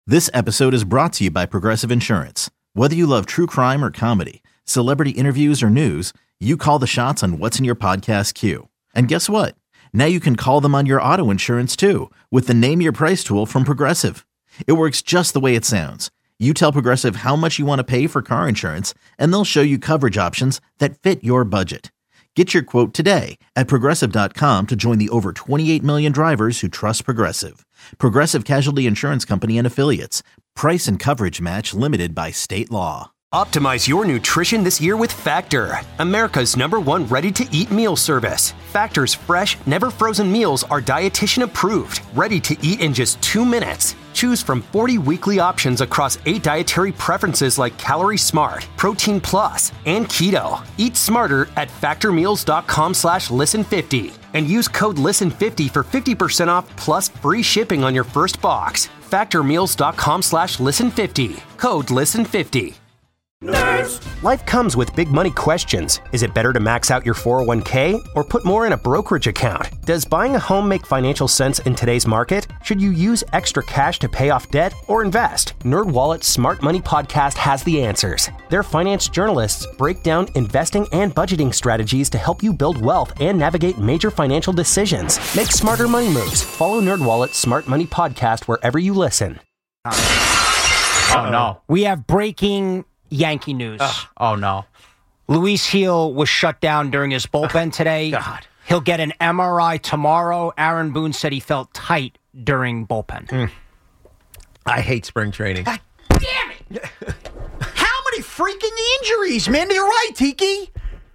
This episode is brought to you by Progressive Insurance. Whether you love true crime or comedy, celebrity interviews or news, you call the shots on what's in your podcast queue. And guess what? Now you can call them on your auto insurance too with the Name Your Price tool from Progressive. It works just the way it sounds. You tell Progressive how much you want to pay for car insurance, and they'll show you coverage options that fit your budget. Get your quote today at Progressive.com to join the over 28 million drivers who trust Progressive. Progressive Casualty Insurance Company and Affiliates. Price and coverage match limited by state law. Optimize your nutrition this year with Factor, America's #1 ready-to-eat meal service. Factor's fresh, never-frozen meals are dietitian approved, ready to eat in just 2 minutes. Choose from 40 weekly options across 8 dietary preferences like Calorie Smart, Protein Plus, and Keto. Eat smarter at factormeals.com/listen50 and use code LISTEN50 for 50% off plus free shipping on your first box. Factormeals.com/listen50. Code LISTEN50. Nerds. Life comes with big money questions. Is it better to max out your 401k or put more in a brokerage account? Does buying a home make financial sense in today's market? Should you use extra cash to pay off debt or invest? NerdWallet's Smart Money Podcast has the answers. Their finance journalists break down investing and budgeting strategies to help you build wealth and navigate major financial decisions. Make smarter money moves. Follow NerdWallet's Smart Money Podcast wherever you listen. Oh, no. We have breaking Yankee news. Oh, no. Luis Gil was shut down during his bullpen today. God. He'll get an MRI tomorrow. Aaron Boone said he felt tight during bullpen. I hate spring training. God damn it! How many freaking injuries, man? You're right, Tiki.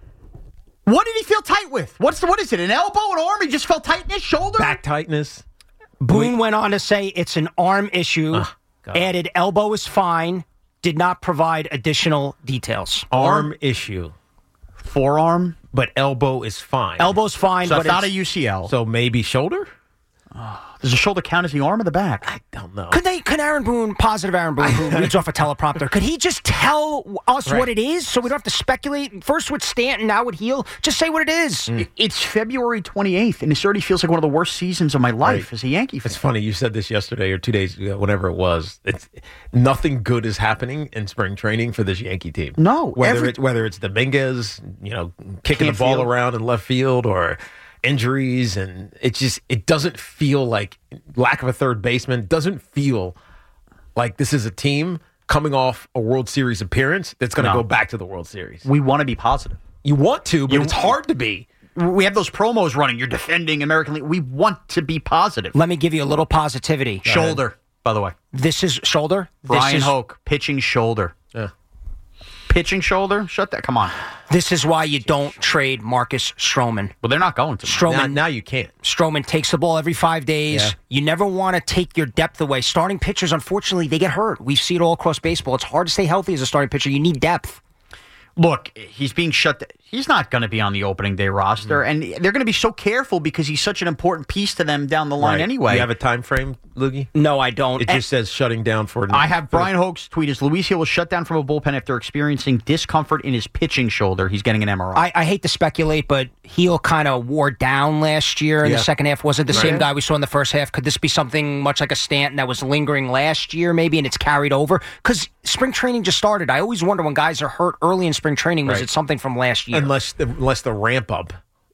What did he feel tight with? What is it, an elbow, an arm? He just felt tight in his shoulder? Back tightness. Boone went on to say it's an arm issue, added elbow is fine, did not provide additional details. Arm issue. Forearm? But elbow is fine. Elbow's fine, So but it's not a UCL. So maybe shoulder? Does the shoulder count as the arm or the back? I don't know. Could Aaron Boone, positive Aaron Boone, who reads off a teleprompter, could he just tell us what it is so we don't have to speculate? First with Stanton, now with Gil. Just say what it is. It's February 28th, and this already feels like one of the worst seasons of my life as a Yankee fan. It's funny. You said this yesterday or 2 days ago, whenever it was. It's nothing good is happening in spring training for this Yankee team. No. Whether it's Dominguez, kicking the ball around in left field or injuries, and it doesn't feel like lack of a third baseman. Doesn't feel like this is a team coming off a World Series appearance that's going to go back to the World Series. We want to be positive. You want to, but it's hard to be. We have those promos running. You're defending American League. We want to be positive. Let me give you a little positivity. Shoulder, by the way. This is shoulder. Brian Hoke, pitching shoulder. Yeah. Pitching shoulder? Shut that. Come on. This is why you don't trade Marcus Stroman. Well, they're not going to. Now you can't. Stroman takes the ball every 5 days. Yeah. You never want to take your depth away. Starting pitchers, unfortunately, they get hurt. We see it all across baseball. It's hard to stay healthy as a starting pitcher. You need depth. Look, he's being shut down. He's not going to be on the opening day roster, and they're going to be so careful because he's such an important piece to them down the line anyway. You have a time frame, Loogie? No, I don't. It just says shutting down for... I have Brian Hoke's tweet is Luis Gil was shut down from a bullpen after experiencing discomfort in his pitching shoulder. He's getting an MRI. I hate to speculate, but Gil kind of wore down last year in the second half. Was it the same guy we saw in the first half? Could this be something much like a Stanton that was lingering last year maybe and it's carried over? Because spring training just started. I always wonder when guys are hurt early in spring training, was it something from last year? Unless the ramp up,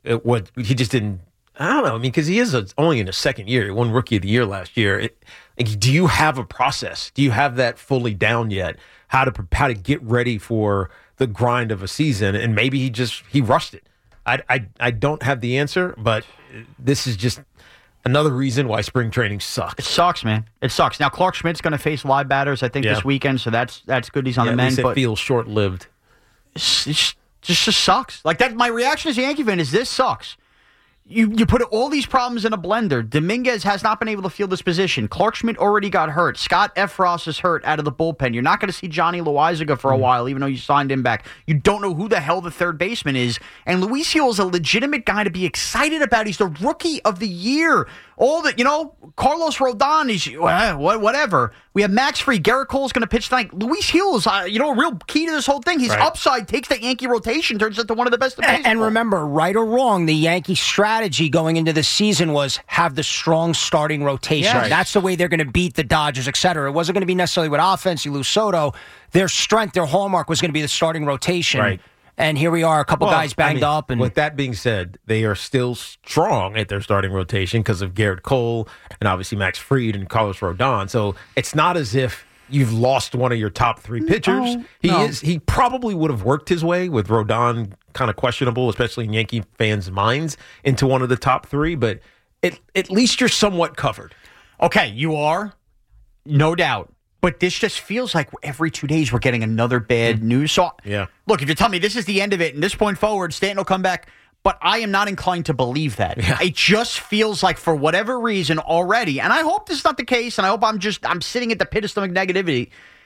he just didn't. I don't know. I mean, because he is only in his second year. He won Rookie of the Year last year. Do you have a process? Do you have that fully down yet? How to get ready for the grind of a season? And maybe he rushed it. I don't have the answer, but this is just another reason why spring training sucks. It sucks, man. It sucks. Now Clark Schmidt's going to face live batters, I think, this weekend. So that's good. He's on the mend. At least it feels short lived. It just sucks. Like that. My reaction as a Yankee fan is this sucks. You put all these problems in a blender. Dominguez has not been able to field this position. Clark Schmidt already got hurt. Scott Efros is hurt out of the bullpen. You're not going to see Johnny Loizaga for a while, even though you signed him back. You don't know who the hell the third baseman is. And Luis Gil is a legitimate guy to be excited about. He's the Rookie of the Year. All that, Carlos Rodon is whatever. We have Max Free. Garrett Cole's going to pitch tonight. Luis Gil is, a real key to this whole thing. His upside takes the Yankee rotation, turns into one of the best in baseball. And remember, right or wrong, the Yankee strategy strategy going into the season was have the strong starting rotation. Yes. That's the way they're going to beat the Dodgers, et cetera. It wasn't going to be necessarily with offense. You lose Soto. Their strength, their hallmark was going to be the starting rotation. Right. And here we are, a couple guys banged up. And with that being said, they are still strong at their starting rotation because of Garrett Cole and obviously Max Fried and Carlos Rodon. So it's not as if you've lost one of your top three pitchers. He probably would have worked his way with Rodon kind of questionable, especially in Yankee fans' minds, into one of the top three. But at least you're somewhat covered. Okay, you are, no doubt. But this just feels like every 2 days we're getting another bad news. So, look, if you tell me this is the end of it, and this point forward, Stanton will come back, but I am not inclined to believe that. Yeah. It just feels like for whatever reason already, and I hope this is not the case, and I hope I'm sitting at the pit of stomach negativity.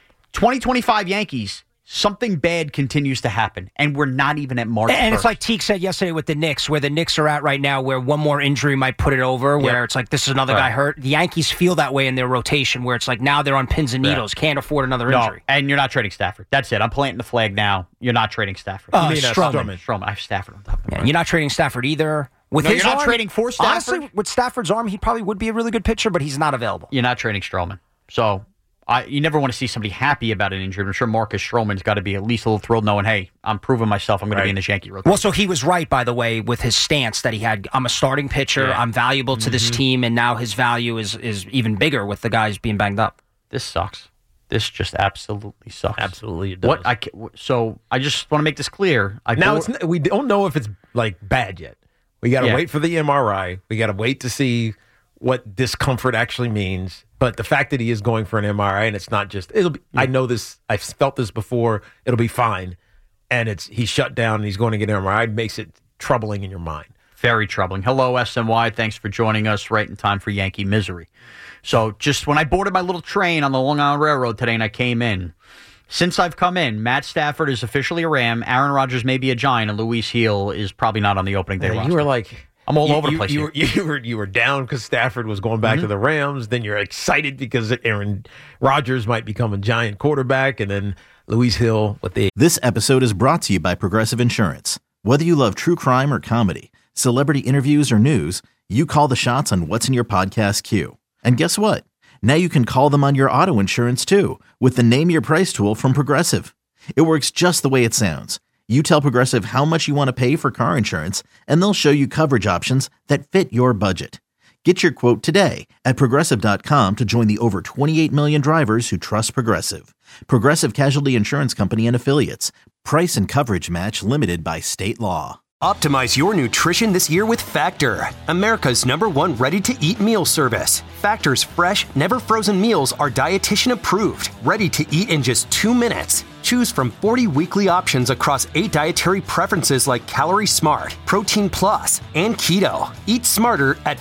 2025 Yankees, something bad continues to happen, and we're not even at March 1st. And it's like Teague said yesterday with the Knicks, where the Knicks are at right now, where one more injury might put it over, where it's like, this is another guy hurt. The Yankees feel that way in their rotation, where it's like now they're on pins and needles, can't afford another injury. And you're not trading Stafford. That's it. I'm planting the flag now. You're not trading Stafford. Stroman. I have Stafford on top of You're not trading Stafford either. With his you're not arm, trading for Stafford? Honestly, with Stafford's arm, he probably would be a really good pitcher, but he's not available. You're not trading Stroman. So you never want to see somebody happy about an injury. I'm sure Marcus Stroman's got to be at least a little thrilled knowing, hey, I'm proving myself. I'm going to be in this Yankee rotation. Well, so he was right, by the way, with his stance that he had. I'm a starting pitcher. I'm valuable to this team, and now his value is even bigger with the guys being banged up. This sucks. This just absolutely sucks. Absolutely, it does. So I just want to make this clear. We don't know if it's like bad yet. We got to wait for the MRI. We got to wait to see what discomfort actually means. But the fact that he is going for an MRI and it's not just I know this. I've felt this before. It'll be fine. And he's shut down and he's going to get an MRI makes it troubling in your mind. Very troubling. Hello, SNY. Thanks for joining us right in time for Yankee misery. So just when I boarded my little train on the Long Island Railroad today and I came in, since I've come in, Matt Stafford is officially a Ram, Aaron Rodgers may be a Giant, and Luis Gil is probably not on the opening day roster. You were like... I'm all over the place. You were down because Stafford was going back to the Rams. Then you're excited because Aaron Rodgers might become a Giant quarterback, and then Luis Gil with the... This episode is brought to you by Progressive Insurance. Whether you love true crime or comedy, celebrity interviews or news, you call the shots on what's in your podcast queue. And guess what? Now you can call them on your auto insurance too with the Name Your Price tool from Progressive. It works just the way it sounds. You tell Progressive how much you want to pay for car insurance, and they'll show you coverage options that fit your budget. Get your quote today at Progressive.com to join the over 28 million drivers who trust Progressive. Progressive Casualty Insurance Company and Affiliates. Price and coverage match limited by state law. Optimize your nutrition this year with Factor, America's #1 ready-to-eat meal service. Factor's fresh, never-frozen meals are dietitian approved, ready to eat in just 2 minutes. Choose from 40 weekly options across 8 dietary preferences like Calorie Smart, Protein Plus, and Keto. Eat smarter at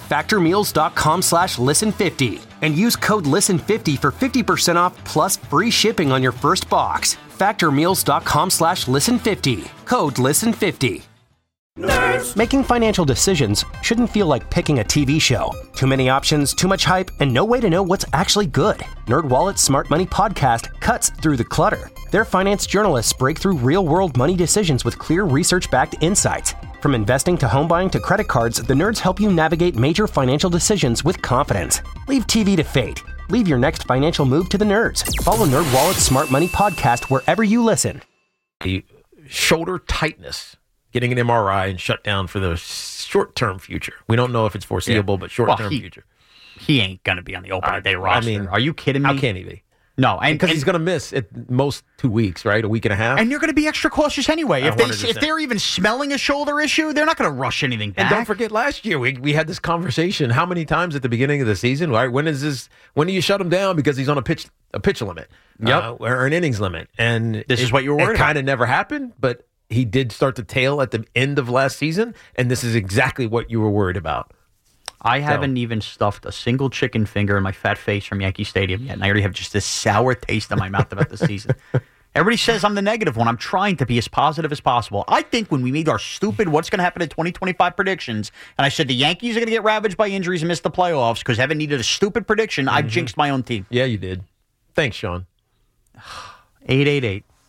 factormeals.com/listen50 and use code LISTEN50 for 50% off plus free shipping on your first box. Factormeals.com/listen50. Code LISTEN50. Nerds. Making financial decisions shouldn't feel like picking a TV show. Too many options, too much hype, and no way to know what's actually good. NerdWallet's Smart Money Podcast cuts through the clutter. Their finance journalists break through real-world money decisions with clear research-backed insights. From investing to home buying to credit cards, the nerds help you navigate major financial decisions with confidence. Leave TV to fate. Leave your next financial move to the nerds. Follow NerdWallet's Smart Money Podcast wherever you listen. The shoulder tightness. Getting an MRI and shut down for the short-term future. We don't know if it's foreseeable, but short-term future. He ain't going to be on the opening day roster. I mean, are you kidding me? How can he be? No, because he's going to miss at most 2 weeks, right? A week and a half. And you're going to be extra cautious anyway. If they're even smelling a shoulder issue, they're not going to rush anything back. And don't forget, last year we had this conversation. How many times at the beginning of the season? Right? When do you shut him down because he's on a pitch limit? Or an innings limit? And this is what you were worried about. It kind of never happened, but he did start to tail at the end of last season, and this is exactly what you were worried about. I haven't even stuffed a single chicken finger in my fat face from Yankee Stadium yet, and I already have just this sour taste in my mouth about the season. Everybody says I'm the negative one. I'm trying to be as positive as possible. I think when we made our stupid what's going to happen in 2025 predictions, and I said the Yankees are going to get ravaged by injuries and miss the playoffs because Evan needed a stupid prediction, I've jinxed my own team. Yeah, you did. Thanks, Sean. 888.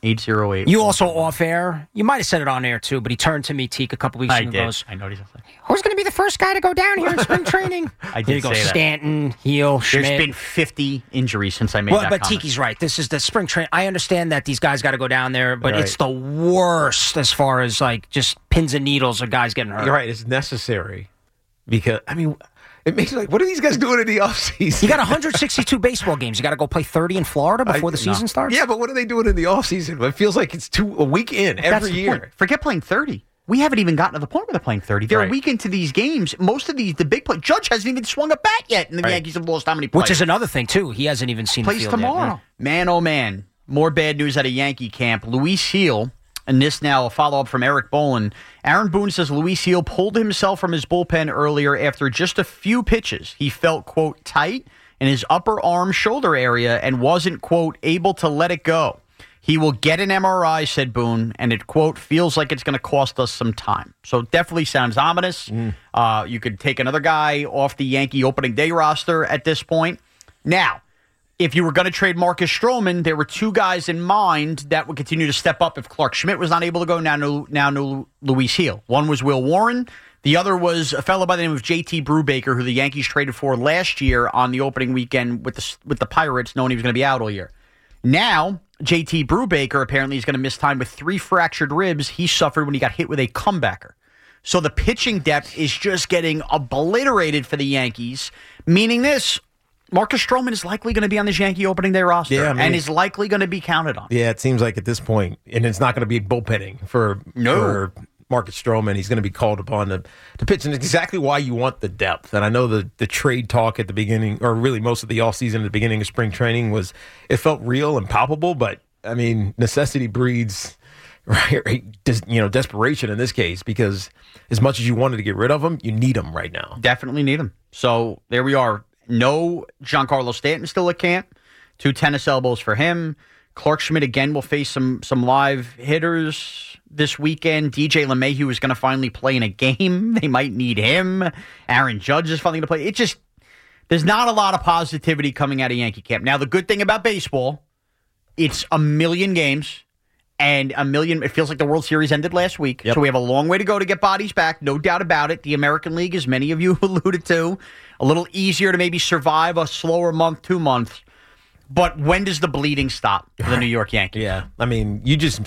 808. You also off air. You might have said it on air too, but he turned to me, Teak, a couple weeks ago. I and did. Goes, I noticed that. Who's going to be the first guy to go down here in spring training? I did There you go. say that. Stanton, Heel, Schmidt. There's been 50 injuries since I made that But comment. Tiki's right. This is the spring training. I understand that these guys got to go down there, but Right. it's the worst as far as like just pins and needles of guys getting hurt. You're right. It's necessary because, I mean, it makes me like, what are these guys doing in the offseason? You got 162 baseball games. You got to go play 30 in Florida before the season starts? Yeah, but what are they doing in the offseason? It feels like it's a week in That's every the year. point. Forget playing 30. We haven't even gotten to the point where they're playing 30. They're Right. a week into these games. Most of the big play. Judge hasn't even swung a bat yet, and the Right. Yankees have lost how many players? Which is another thing, too. He hasn't even seen the Plays field tomorrow. yet. Man, oh man. More bad news out of Yankee camp. Luis Heel, and this now a follow-up from Eric Bolin. Aaron Boone says Luis Heel pulled himself from his bullpen earlier after just a few pitches. He felt, quote, tight in his upper arm shoulder area and wasn't, quote, able to let it go. He will get an MRI, said Boone, and it, quote, feels like it's going to cost us some time. So definitely sounds ominous. You could take another guy off the Yankee opening day roster at this point. Now, if you were going to trade Marcus Stroman, there were two guys in mind that would continue to step up if Clark Schmidt was not able to go. Now no Luis Heel. One was Will Warren. The other was a fellow by the name of JT Brubaker, who the Yankees traded for last year on the opening weekend with the Pirates, knowing he was going to be out all year. Now, JT Brubaker apparently is going to miss time with 3 fractured ribs he suffered when he got hit with a comebacker. So the pitching depth is just getting obliterated for the Yankees, meaning this, Marcus Stroman is likely going to be on this Yankee opening day roster and is likely going to be counted on. Yeah, it seems like at this point, and it's not going to be bullpenning for Marcus Stroman. He's going to be called upon to pitch, and it's exactly why you want the depth. And I know the trade talk at the beginning, or really most of the offseason at the beginning of spring training, it felt real and palpable, but, I mean, necessity breeds desperation in this case, because as much as you wanted to get rid of them, you need them right now. Definitely need them. So there we are. No Giancarlo Stanton still at camp. 2 tennis elbows for him. Clark Schmidt again will face some live hitters this weekend. DJ LeMahieu is going to finally play in a game. They might need him. Aaron Judge is finally going to play. There's not a lot of positivity coming out of Yankee camp. Now, the good thing about baseball, it's a million games. And it feels like the World Series ended last week. Yep. So we have a long way to go to get bodies back, no doubt about it. The American League, as many of you alluded to, a little easier to maybe survive a slower month, 2 months. But when does the bleeding stop for the New York Yankees? Yeah, I mean, you just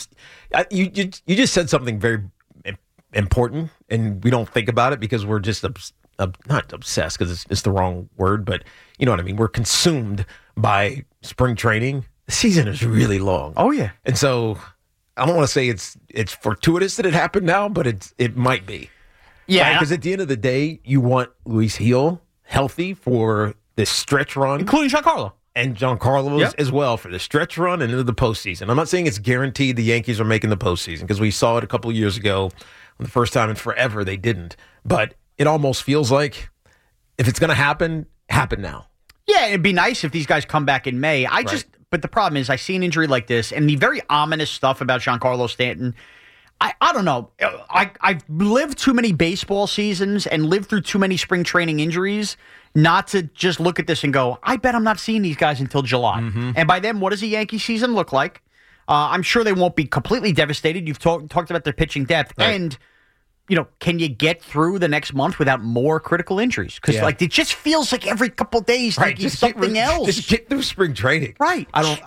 said something very important, and we don't think about it because we're just not obsessed, because it's the wrong word, but you know what I mean. We're consumed by spring training. The season is really long. Oh yeah, and so I don't want to say it's fortuitous that it happened now, but it might be. Yeah, because at the end of the day, you want Luis Heel healthy for this stretch run, including Giancarlo. And Giancarlo as well for the stretch run and into the postseason. I'm not saying it's guaranteed the Yankees are making the postseason, because we saw it a couple of years ago, the first time in forever they didn't. But it almost feels like if it's going to happen now. Yeah, it'd be nice if these guys come back in May. But the problem is I see an injury like this, and the very ominous stuff about Giancarlo Stanton, I don't know. I've lived too many baseball seasons and lived through too many spring training injuries not to just look at this and go, I bet I'm not seeing these guys until July. Mm-hmm. And by then, what does a Yankee season look like? I'm sure they won't be completely devastated. You've talked about their pitching depth. Right. And, can you get through the next month without more critical injuries? Because, it just feels like every couple days, something else. Just get through spring training. Right.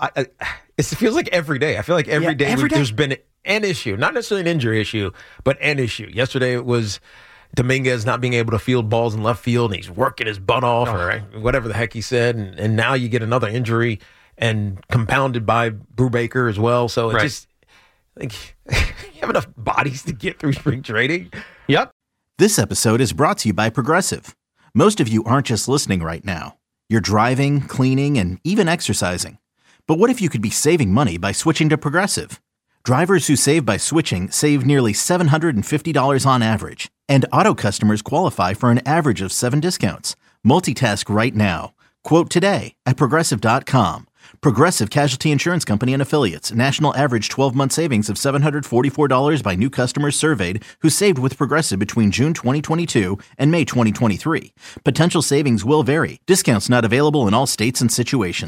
It feels like every day. I feel like every day there's been an issue. Not necessarily an injury issue, but an issue. Yesterday it was Dominguez not being able to field balls in left field, and he's working his butt off, or whatever the heck he said. And now you get another injury, and compounded by Brubaker as well. So it just, like, you have enough bodies to get through spring training. Yep. This episode is brought to you by Progressive. Most of you aren't just listening right now. You're driving, cleaning, and even exercising. But what if you could be saving money by switching to Progressive? Drivers who save by switching save nearly $750 on average. And auto customers qualify for an average of 7 discounts. Multitask right now. Quote today at Progressive.com. Progressive Casualty Insurance Company and Affiliates. National average 12-month savings of $744 by new customers surveyed who saved with Progressive between June 2022 and May 2023. Potential savings will vary. Discounts not available in all states and situations.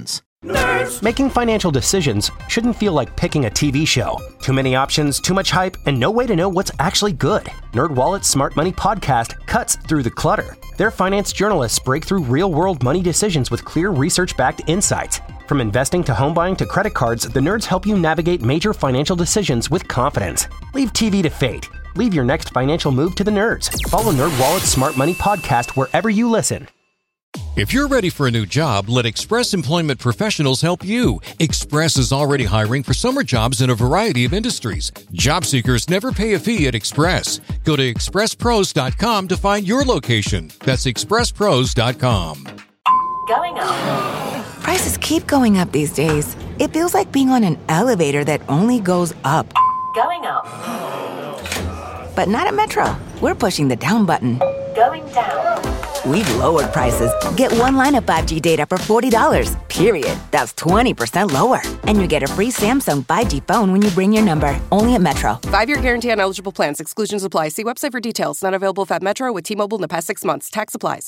Making financial decisions shouldn't feel like picking a TV show. Too many options, too much hype, and no way to know what's actually good. NerdWallet's Smart Money Podcast cuts through the clutter. Their finance journalists break through real-world money decisions with clear research-backed insights. From investing to home buying to credit cards, the nerds help you navigate major financial decisions with confidence. Leave TV to fate. Leave your next financial move to the nerds. Follow NerdWallet's Smart Money Podcast wherever you listen. If you're ready for a new job, let Express Employment Professionals help you. Express is already hiring for summer jobs in a variety of industries. Job seekers never pay a fee at Express. Go to expresspros.com to find your location. That's expresspros.com. Going up. Prices keep going up these days. It feels like being on an elevator that only goes up. Going up. But not at Metro. We're pushing the down button. Going down. We've lowered prices. Get one line of 5G data for $40, period. That's 20% lower. And you get a free Samsung 5G phone when you bring your number. Only at Metro. 5-year guarantee on eligible plans. Exclusions apply. See website for details. Not available if at Metro with T-Mobile in the past 6 months. Tax applies.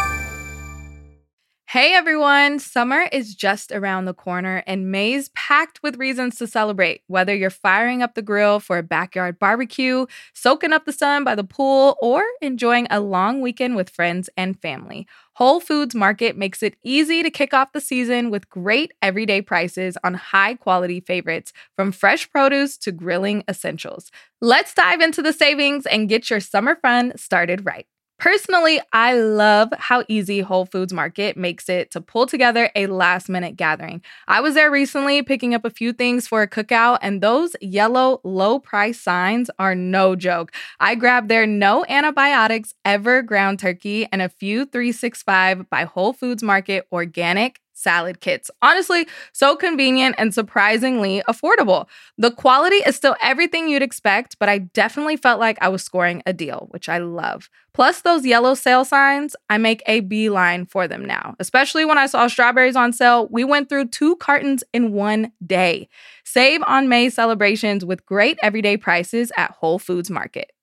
Hey everyone, summer is just around the corner and May's packed with reasons to celebrate. Whether you're firing up the grill for a backyard barbecue, soaking up the sun by the pool, or enjoying a long weekend with friends and family, Whole Foods Market makes it easy to kick off the season with great everyday prices on high-quality favorites, from fresh produce to grilling essentials. Let's dive into the savings and get your summer fun started right. Personally, I love how easy Whole Foods Market makes it to pull together a last-minute gathering. I was there recently picking up a few things for a cookout, and those yellow low-price signs are no joke. I grabbed their no antibiotics ever ground turkey and a few 365 by Whole Foods Market organic salad kits. Honestly, so convenient and surprisingly affordable. The quality is still everything you'd expect, but I definitely felt like I was scoring a deal, which I love. Plus those yellow sale signs, I make a beeline for them now. Especially when I saw strawberries on sale, we went through 2 cartons in one day. Save on May celebrations with great everyday prices at Whole Foods Market.